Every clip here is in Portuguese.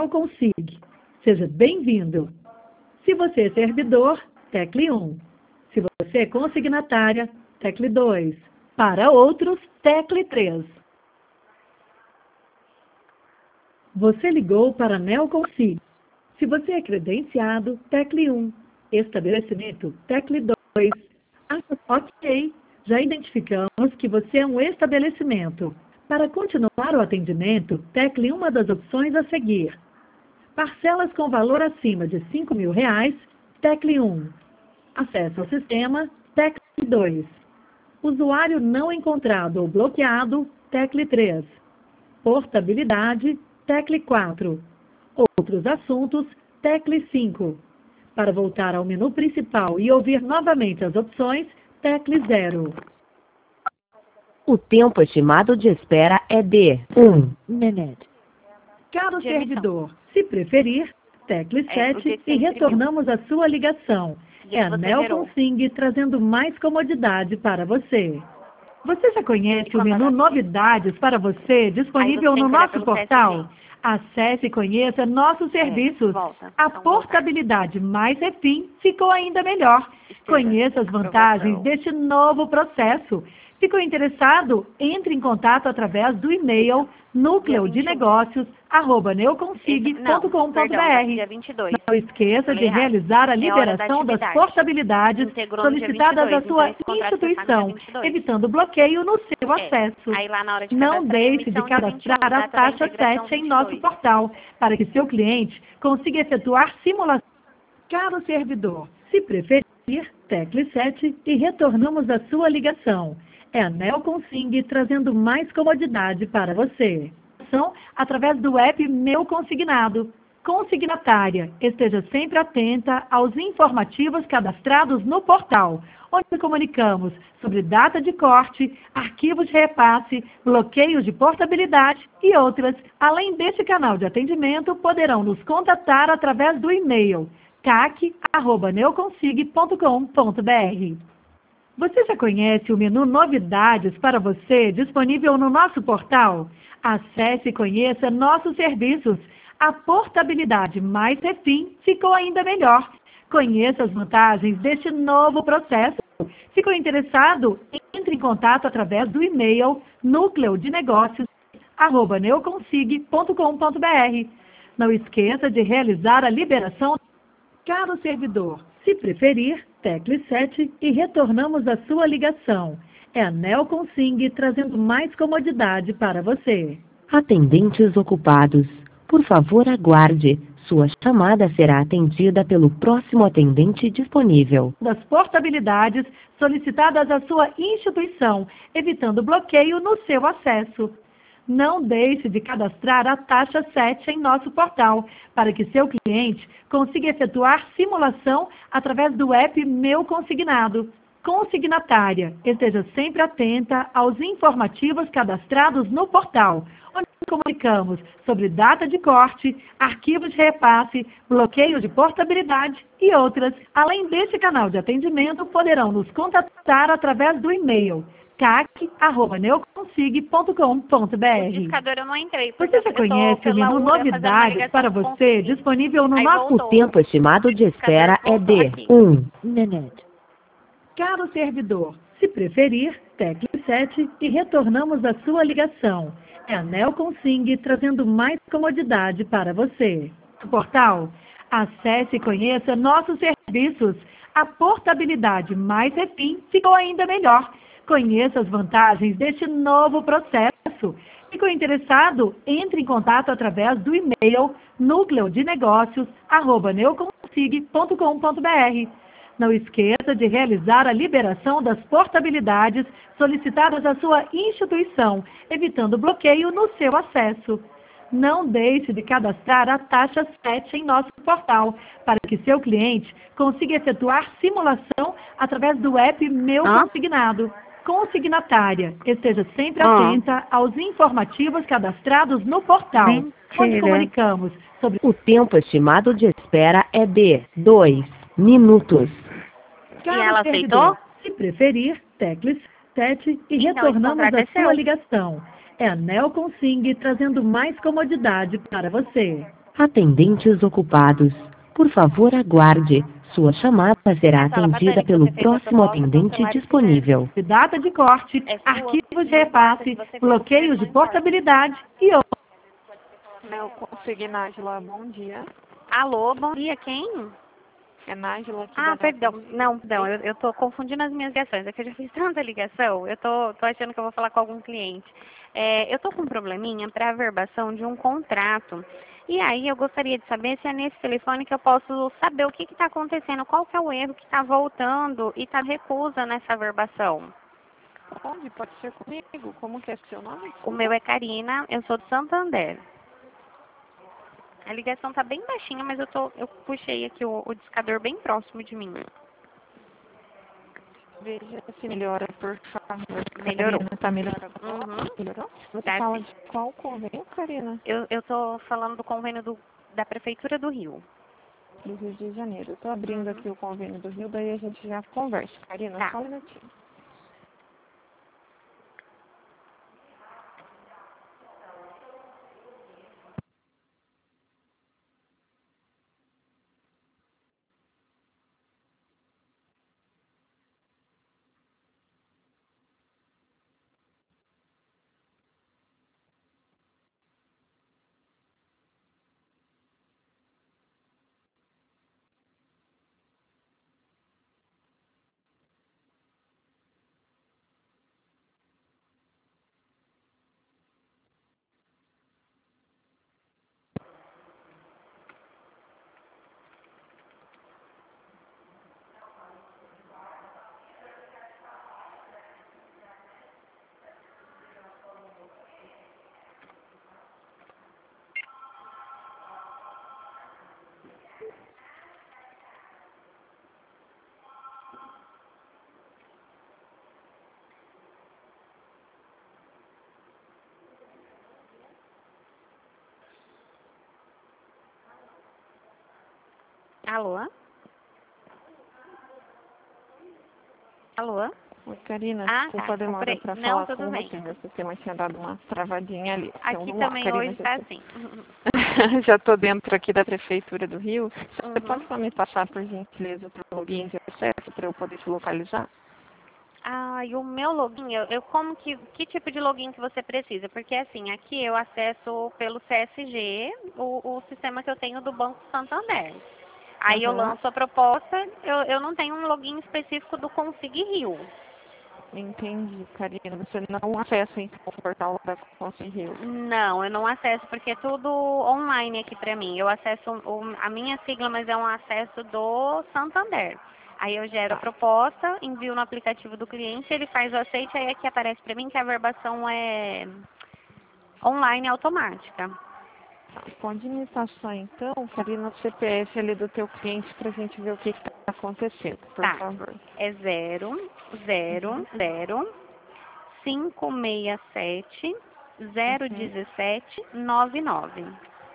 Neoconsig. Seja bem-vindo. Se você é servidor, tecle 1. Se você é consignatária, tecle 2. Para outros, tecle 3. Você ligou para a Neoconsig. Se você é credenciado, tecle 1. Estabelecimento, tecle 2. Ok, já identificamos que você é um estabelecimento. Para continuar o atendimento, tecle uma das opções a seguir. Parcelas com valor acima de R$ 5.000, tecle 1. Acesso ao sistema, tecle 2. Usuário não encontrado ou bloqueado, tecle 3. Portabilidade, tecle 4. Outros assuntos, tecle 5. Para voltar ao menu principal e ouvir novamente as opções, tecle 0. O tempo estimado de espera é de 1 minuto. Caro servidor, se preferir, tecle 7 e retornamos a sua ligação. É a Neoconsig trazendo mais comodidade para você. Você já conhece o menu Novidades para você, disponível no nosso portal? Acesse e conheça nossos serviços. A portabilidade mais refim ficou ainda melhor. Conheça as vantagens deste novo processo. Ficou interessado? Entre em contato através do e-mail núcleodenegócios@neoconsig.com.br. Não esqueça de realizar a liberação das portabilidades solicitadas à sua instituição, evitando bloqueio no seu acesso. Não deixe de cadastrar a taxa 7 em nosso portal, para que seu cliente consiga efetuar simulação. Caro servidor, se preferir, tecle 7 e retornamos a sua ligação. É a Neoconsig trazendo mais comodidade para você. Através do app Meu Consignado. Consignatária, esteja sempre atenta aos informativos cadastrados no portal, onde comunicamos sobre data de corte, arquivos de repasse, bloqueios de portabilidade e outras. Além deste canal de atendimento, poderão nos contatar através do e-mail cac@neoconsig.com.br. Você já conhece o menu Novidades para você, disponível no nosso portal? Acesse e conheça nossos serviços. A portabilidade mais refim ficou ainda melhor. Conheça as vantagens deste novo processo. Ficou interessado? Entre em contato através do e-mail núcleodenegócios@neoconsig.com.br. Não esqueça de realizar a liberação. Caro servidor, se preferir, tecle 7 e retornamos a sua ligação. É a Neoconsig trazendo mais comodidade para você. Atendentes ocupados, por favor aguarde. Sua chamada será atendida pelo próximo atendente disponível. Das portabilidades solicitadas à sua instituição, evitando bloqueio no seu acesso. Não deixe de cadastrar a taxa 7 em nosso portal, para que seu cliente consiga efetuar simulação através do app Meu Consignado. Consignatária, esteja sempre atenta aos informativos cadastrados no portal, onde comunicamos sobre data de corte, arquivos de repasse, bloqueio de portabilidade e outras. Além deste canal de atendimento, poderão nos contatar através do e-mail cac@neoconsig.com.br. Eu não entrei. Você já conhece o menu Novidades para você, disponível no nosso... O tempo estimado de espera é de 1 minuto. Caro servidor, se preferir, tecle 7 e retornamos a sua ligação. É a Neoconsig trazendo mais comodidade para você. Portal, acesse e conheça nossos serviços. A portabilidade mais refim ficou ainda melhor. Conheça as vantagens deste novo processo. Ficou interessado? Entre em contato através do e-mail núcleodenegócios@neoconsig.com.br. Não esqueça de realizar a liberação das portabilidades solicitadas à sua instituição, evitando bloqueio no seu acesso. Não deixe de cadastrar a taxa 7 em nosso portal, para que seu cliente consiga efetuar simulação através do app Meu Consignado. Consignatária, esteja sempre atenta aos informativos cadastrados no portal, onde comunicamos sobre... O tempo estimado de espera é de 2 minutos. E ela aceitou? Se preferir, tecle 7 e retornamos a sua ligação. É a Neoconsig trazendo mais comodidade para você. Atendentes ocupados. Por favor, aguarde. Sua chamada será atendida pelo próximo atendente disponível. Data de corte, arquivos de repasse, bloqueios de portabilidade e outros. Eu consegui, Nájila, bom dia. Alô, bom dia, quem? É Nájila aqui perdão. Não, eu tô confundindo as minhas ligações. É que eu já fiz tanta ligação, eu tô achando que eu vou falar com algum cliente. Eu tô com um probleminha para averbação de um contrato. E aí eu gostaria de saber se é nesse telefone que eu posso saber o que está acontecendo, qual que é o erro que está voltando e está recusa nessa averbação. Pode ser comigo? Como que é seu nome? O meu é Karina, eu sou de Santander. A ligação tá bem baixinha, mas eu puxei aqui o discador bem próximo de mim. Veja se melhora, por favor. Melhorou. Karina, tá melhorando? Melhorou? Você fala sim. de qual convênio, Karina? Eu tô falando do convênio da Prefeitura do Rio. Do Rio de Janeiro. Eu tô abrindo aqui o convênio do Rio, daí a gente já conversa. Karina, Tá. só um minutinho. Alô? Alô? Oi, Karina, desculpa a demora para falar com você. Meu sistema tinha dado uma travadinha ali. Aqui também Karina, hoje está assim. Já estou dentro aqui da Prefeitura do Rio. Você pode só me passar, por gentileza, o login de acesso para eu poder te localizar? E o meu login, que tipo de login que você precisa? Porque assim, aqui eu acesso pelo CSG, o sistema que eu tenho do Banco Santander. Aí eu lanço a proposta, eu não tenho um login específico do Consig Rio. Entendi, Karina. Você não acessa então o portal da Consig Rio? Não, eu não acesso porque é tudo online aqui pra mim. Eu acesso a minha sigla, mas é um acesso do Santander. Aí eu gero a proposta, envio no aplicativo do cliente, ele faz o aceite, aí aqui aparece pra mim que a averbação é online automática. Pode me passar então, Karina, o CPF ali do teu cliente pra gente ver o que está acontecendo, por favor. É 000-567 01799.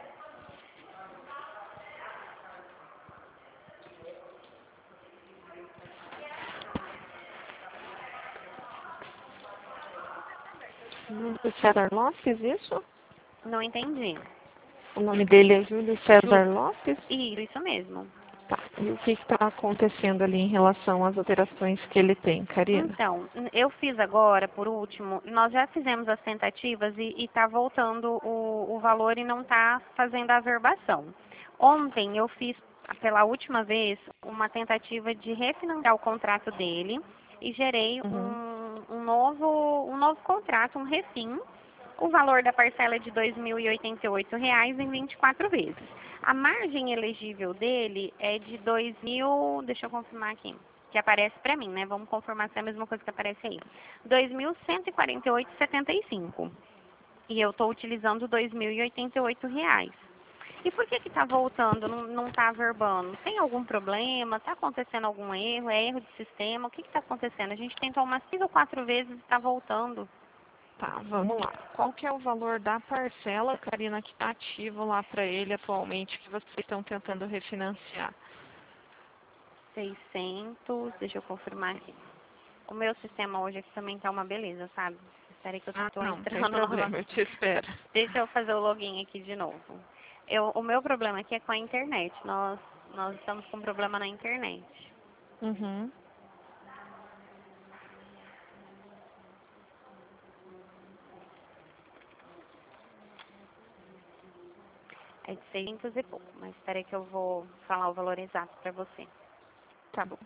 Júlio César Lopes, isso? Não entendi. O nome dele é Júlio César Lopes? Isso mesmo. Tá. E o que está acontecendo ali em relação às alterações que ele tem, Karina? Então, eu fiz agora, por último, nós já fizemos as tentativas e está voltando o valor e não está fazendo a averbação. Ontem eu fiz, pela última vez, uma tentativa de refinanciar o contrato dele e gerei um novo contrato, um refim. O valor da parcela é de R$ 2.088 em 24 vezes. A margem elegível dele é de 2.000, deixa eu confirmar aqui, que aparece para mim, né? Vamos confirmar se é a mesma coisa que aparece aí. R$ 2.148,75. E eu estou utilizando R$ 2.088. E por que está voltando, não está averbando? Tem algum problema? Está acontecendo algum erro? É erro de sistema? O que está acontecendo? A gente tentou umas 3 ou 4 vezes e está voltando. Tá, vamos lá. Qual que é o valor da parcela, Karina, que está ativo lá para ele atualmente, que vocês estão tentando refinanciar? 600, deixa eu confirmar aqui. O meu sistema hoje aqui também tá uma beleza, sabe? Espera aí que eu tô não, entrando não tem problema, eu te espero. Deixa eu fazer o login aqui de novo. O meu problema aqui é com a internet. Nós estamos com um problema na internet. Uhum. É de 600 e pouco, mas espera aí que eu vou falar o valor exato para você. Tá bom.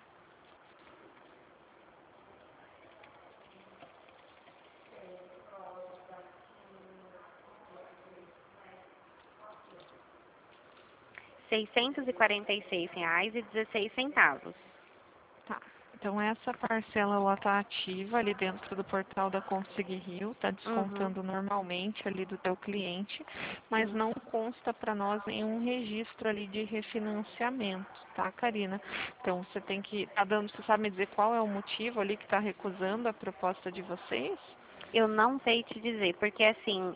R$ 646,16. Tá. Então essa parcela ela tá ativa ali dentro do portal da Consig Rio, tá descontando normalmente ali do teu cliente, mas não consta para nós nenhum registro ali de refinanciamento, tá, Karina? Então você tem que você sabe me dizer qual é o motivo ali que está recusando a proposta de vocês? Eu não sei te dizer, porque assim,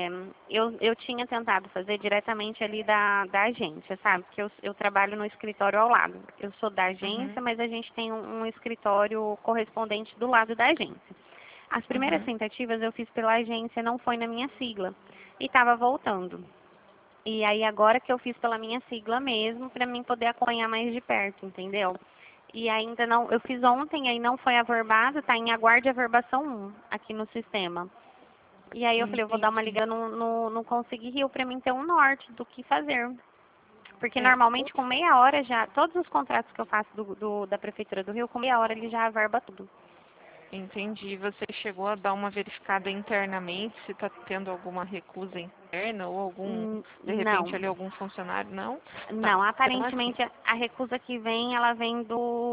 eu tinha tentado fazer diretamente ali da agência, sabe? Porque eu trabalho no escritório ao lado. Eu sou da agência, mas a gente tem um escritório correspondente do lado da agência. As primeiras tentativas eu fiz pela agência, não foi na minha sigla. E estava voltando. E aí agora que eu fiz pela minha sigla mesmo, para mim poder acompanhar mais de perto, entendeu? E ainda não, eu fiz ontem, aí não foi averbado, está em aguarde averbação 1 aqui no sistema. E aí eu falei, eu vou dar uma ligada no Consig Rio para mim ter um norte do que fazer. Porque normalmente com meia hora já, todos os contratos que eu faço da Prefeitura do Rio, com meia hora ele já averba tudo. Entendi. Você chegou a dar uma verificada internamente se está tendo alguma recusa interna ou de repente ali algum funcionário? Não? Não, Tá. aparentemente a recusa que vem, ela vem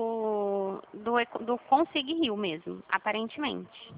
do Consig Rio mesmo, aparentemente.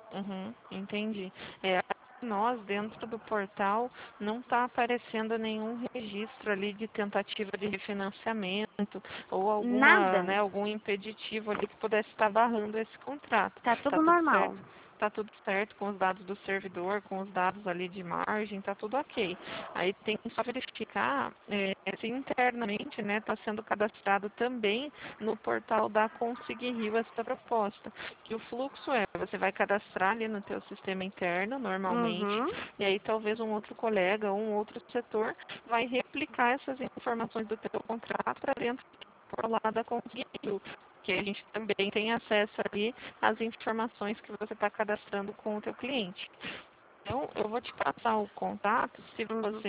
Entendi. Nós, dentro do portal, não está aparecendo nenhum registro ali de tentativa de refinanciamento ou algum impeditivo ali que pudesse estar barrando esse contrato. Tá tudo normal. Tá tudo certo com os dados do servidor, com os dados ali de margem, tá tudo ok. Aí tem que só verificar se internamente, né, está sendo cadastrado também no portal da Consig Rio essa proposta. Que o fluxo você vai cadastrar ali no teu sistema interno, normalmente, e aí talvez um outro colega ou um outro setor vai replicar essas informações do teu contrato para dentro do portal da Consig Rio. Que a gente também tem acesso ali às informações que você está cadastrando com o teu cliente. Então, eu vou te passar o contato, se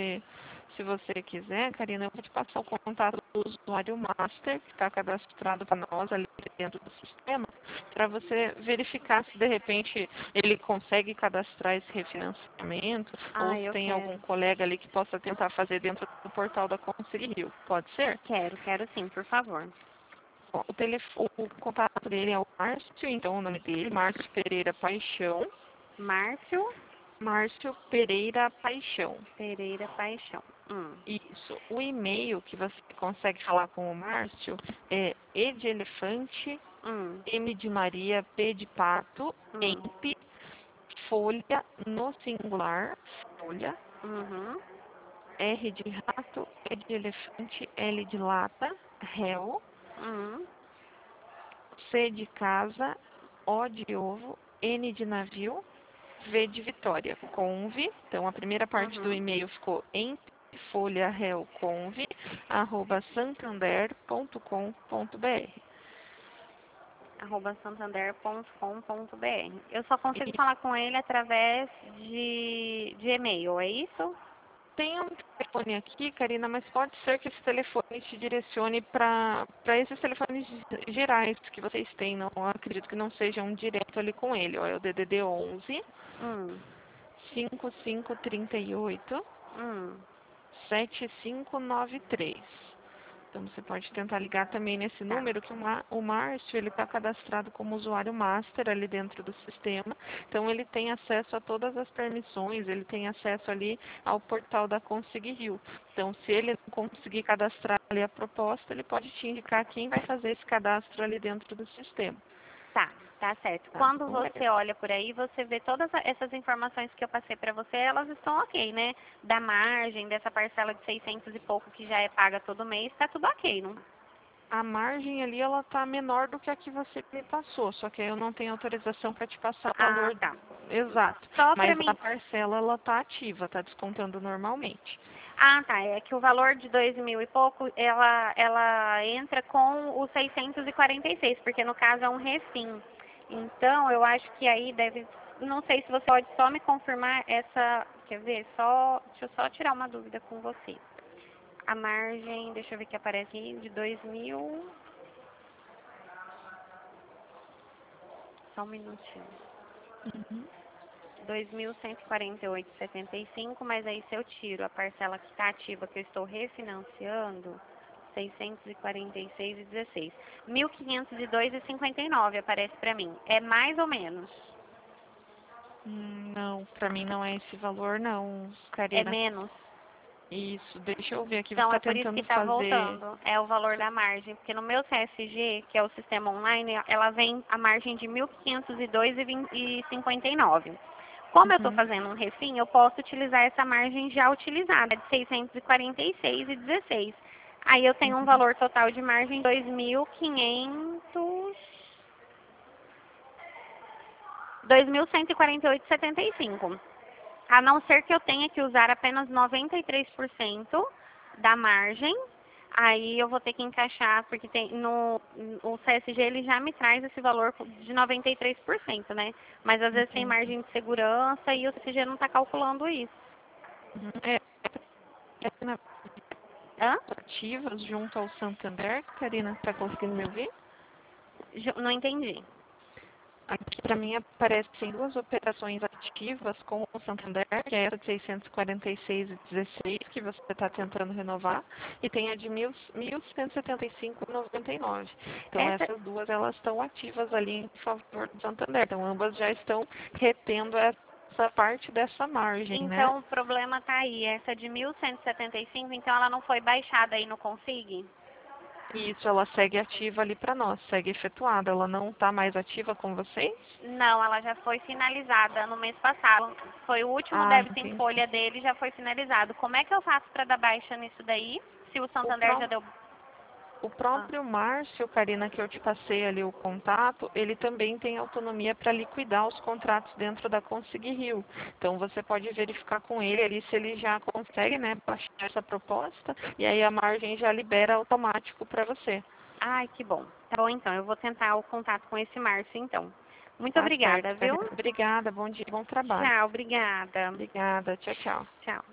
você quiser, Karina, eu vou te passar o contato do usuário master, que está cadastrado para nós ali dentro do sistema, para você verificar se de repente ele consegue cadastrar esse refinanciamento, ou se tem algum colega ali que possa tentar fazer dentro do portal da Consig Rio. Pode ser? Quero sim, por favor. Bom, o contato dele é o Márcio, então o nome dele, Márcio Pereira Paixão. Márcio Pereira Paixão. Pereira Paixão. Isso. O e-mail que você consegue falar com o Márcio é E de elefante, M de Maria, P de pato, EMP, folha no singular, folha, R de rato, E de elefante, L de lata, réu, C de casa, O de ovo, N de navio, V de Vitória, conv. Então, a primeira parte do e-mail ficou em folha réu conv, @santander.com.br. @santander.com.br. Eu só consigo falar com ele através de e-mail, é isso? Tem um telefone aqui, Karina, mas pode ser que esse telefone te direcione para esses telefones gerais que vocês têm. Não acredito que não sejam direto ali com ele. Ó, é o DDD 11 5538 7593. Então você pode tentar ligar também nesse número, que o Márcio ele está cadastrado como usuário master ali dentro do sistema. Então ele tem acesso a todas as permissões, ele tem acesso ali ao portal da Consig Rio. Então se ele não conseguir cadastrar ali a proposta, ele pode te indicar quem vai fazer esse cadastro ali dentro do sistema. Tá certo. Quando você olha por aí, você vê todas essas informações que eu passei para você, elas estão ok, né? Da margem, dessa parcela de 600 e pouco que já é paga todo mês, tá tudo ok, não? A margem ali, ela tá menor do que a que você me passou, só que eu não tenho autorização para te passar o valor exato. Só Mas pra mim. a parcela, ela tá ativa, tá descontando normalmente. Ah, tá. É que o valor de 2.000 e pouco, ela entra com o 646, porque no caso é um refim. Então, eu acho que aí deve... Não sei se você pode só me confirmar essa... Quer ver? Deixa eu só tirar uma dúvida com você. A margem, deixa eu ver que aparece aqui, de 2.000... Só um minutinho. 2.148,75, mas aí se eu tiro a parcela que está ativa, que eu estou refinanciando, 646,16. 1.502,59 aparece para mim. É mais ou menos? Não, para mim não é esse valor não, É Karina. menos? Isso, deixa eu ver aqui, Então, você é está por isso que tentando está fazer... voltando. É o valor da margem. Porque no meu CSG, que é o sistema online, ela vem a margem de 1.502,59. Como eu estou fazendo um refim, eu posso utilizar essa margem já utilizada, de 646,16. Aí eu tenho um valor total de margem de 2.148,75. A não ser que eu tenha que usar apenas 93% da margem, aí eu vou ter que encaixar, porque o CSG ele já me traz esse valor de 93%, né? Mas às vezes tem margem de segurança e o CSG não está calculando isso. Hã? Ativas junto ao Santander, Karina, está conseguindo me ouvir? Não entendi. Aqui para mim aparecem duas operações ativas com o Santander, que é essa de 646,16 que você está tentando renovar, e tem a de 1.175,99. Então essas duas elas estão ativas ali em favor do Santander. Então ambas já estão retendo essa parte dessa margem, né? Então o problema está aí. Essa de 1.175, então ela não foi baixada aí no Config? Isso, ela segue ativa ali para nós, segue efetuada. Ela não está mais ativa com vocês? Não, ela já foi finalizada no mês passado. Foi o último débito em folha dele, já foi finalizado. Como é que eu faço para dar baixa nisso daí? Se o Santander já deu... O próprio Márcio, Karina, que eu te passei ali o contato, ele também tem autonomia para liquidar os contratos dentro da Consig Rio. Então você pode verificar com ele ali se ele já consegue, né, baixar essa proposta, e aí a margem já libera automático para você. Ai, que bom. Tá bom, então. Eu vou tentar o contato com esse Márcio, então. Muito obrigada, Certo, viu? Karina. Obrigada, bom dia, bom trabalho. Tchau, obrigada. Obrigada, tchau, tchau. Tchau.